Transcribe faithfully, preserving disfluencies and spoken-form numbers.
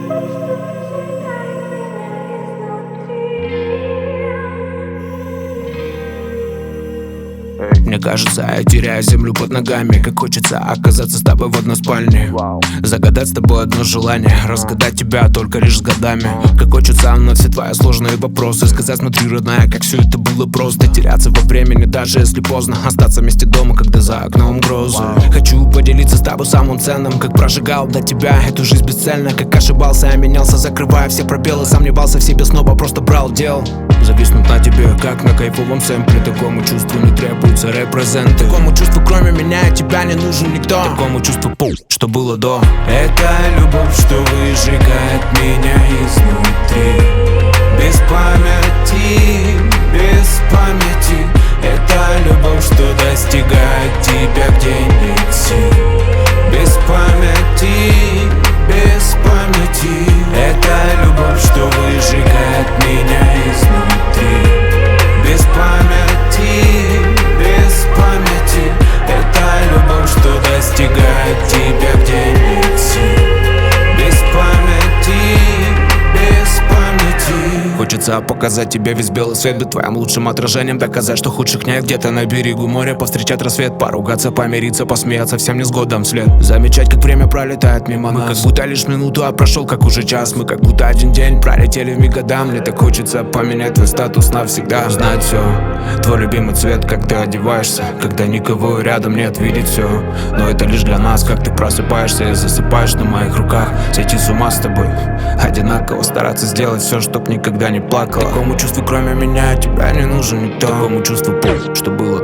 Мне кажется, я теряю землю под ногами. Как хочется оказаться с тобой в одной спальне. Загадать с тобой одно желание, разгадать тебя только лишь с годами. Как хочется на все твои сложные вопросы сказать: смотри, родная, как все это было просто. Теряться во времени, даже если поздно. Остаться вместе дома, когда за окном грозы. Хочу поделиться с тобой самым ценным. Как прожигал для тебя эту жизнь бесцельно. Как ошибался, я менялся, закрывая все пробелы. Сомневался в себе, снова просто брал дел. Зависнуть на тебе, как на кайфовом сэмпле. Такому чувству не требуется репрезент. Такому чувству кроме меня и тебя не нужен никто. Такому чувству пу, что было до. Это любовь, что выжигает меня изнутри. Без памяти, без памяти. Это любовь, что достигает тебя где-нибудь сил. Без памяти, без памяти. Это любовь, что выжигает меня изнутри. Без памяти, без памяти. Это любовь, что достигает тебя где-нибудь сил. Без памяти, без памяти. Хочется показать тебе весь белый свет, быть твоим лучшим отражением. Доказать, что худших нет. Где-то на берегу моря повстречать рассвет. Поругаться, помириться, посмеяться всем невзгодам вслед. Замечать, как время пролетает мимо нас. Мы как будто лишь минуту, а прошел как уже час. Мы как будто один день пролетели в миг годам. Мне так хочется поменять твой статус навсегда. Знать все, твой любимый цвет, как ты одеваешься. Когда никого рядом нет, видеть все. Но это лишь для нас, как ты просыпаешься и засыпаешь на моих руках. Сойти с ума с тобой одинаково, стараться сделать все, чтоб никогда не плакала. Такому чувству кроме меня тебя не нужен никто. Такому чувству пух, что было